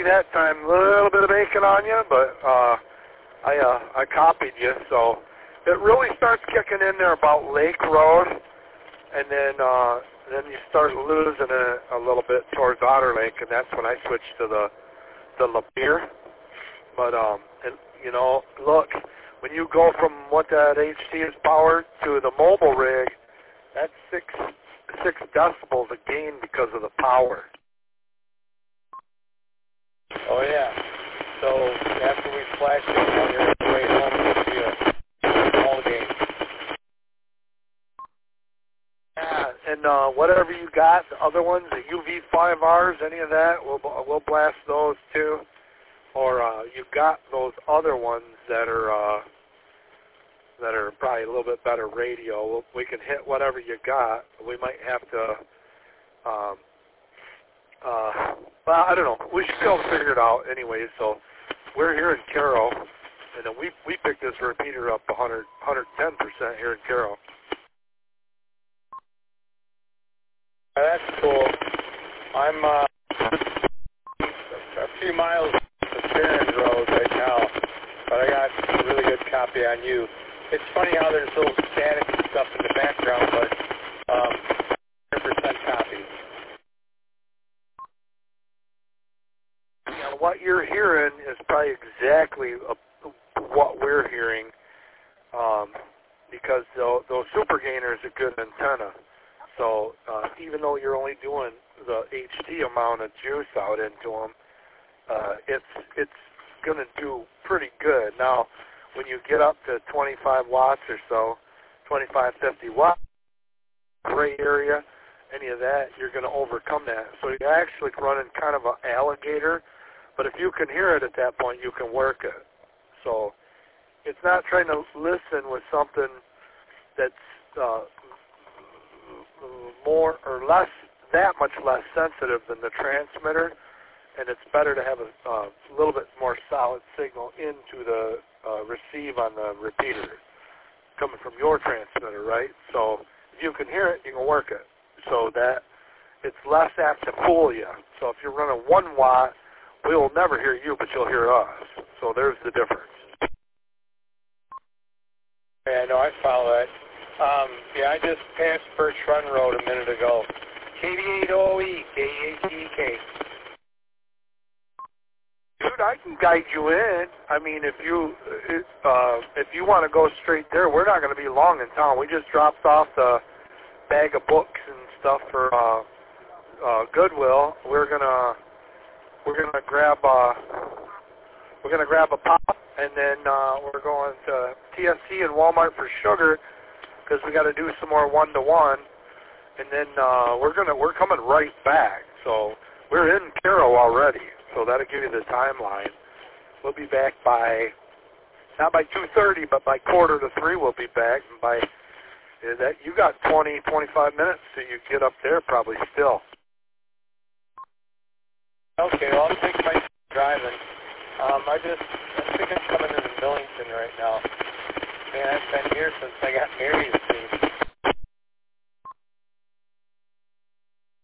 maybe that time a little bit of bacon on you, but I copied you. So it really starts kicking in there about Lake Road, and then you start losing it a little bit towards Otter Lake, and that's when I switched to the Lapeer. But and you know, look, when you go from what that HT is powered to the mobile rig, that's six decibels a gain because of the power. Oh yeah. So after we flash it on your way home, you'll see all the games. Yeah, and whatever you got, the other ones, the UV5Rs, any of that, we'll blast those too. Or you got those other ones that are probably a little bit better radio. We can hit whatever you got. We might have to, well, I don't know. We should be able to figure it out anyway. So we're here in Caro, and then we picked this repeater up 110% here in Caro. That's cool. I'm a few miles to Sharon Road right now, but I got a really good copy on you. It's funny how there's little static and stuff in the background, but 100% copy. Now, what you're hearing is probably exactly what we're hearing, because those super gainers are good antenna. So even though you're only doing the HT amount of juice out into them, it's going to do pretty good. Now, when you get up to 25 watts or so, 25, 50 watts, gray area, any of that, you're going to overcome that. So you're actually running kind of an alligator, but if you can hear it at that point, you can work it. So it's not trying to listen with something that's more or less, that much less sensitive than the transmitter, and it's better to have a little bit more solid signal into the receive on the repeater coming from your transmitter, right? So if you can hear it, you can work it. So that it's less apt to fool you. So if you're running 1 watt, we will never hear you, but you'll hear us. So there's the difference. Yeah, no, I follow that. Yeah, I just passed Birch Run Road a minute ago. KV8OE, KEATEK. Dude, I can guide you in. I mean, if you want to go straight there, we're not going to be long in town. We just dropped off the bag of books and stuff for Goodwill. We're gonna grab a pop, and then we're going to TSC and Walmart for sugar because we got to do some more 1-to-1, and then we're coming right back. So we're in Caro already. So that'll give you the timeline. We'll be back not by 2:30, but by 2:45 we'll be back. And by that, you got 20, 25 minutes till you get up there probably still. Okay, well, I'll take my driving. I think I'm coming into Millington right now. Man, I've been here since I got married, it seems.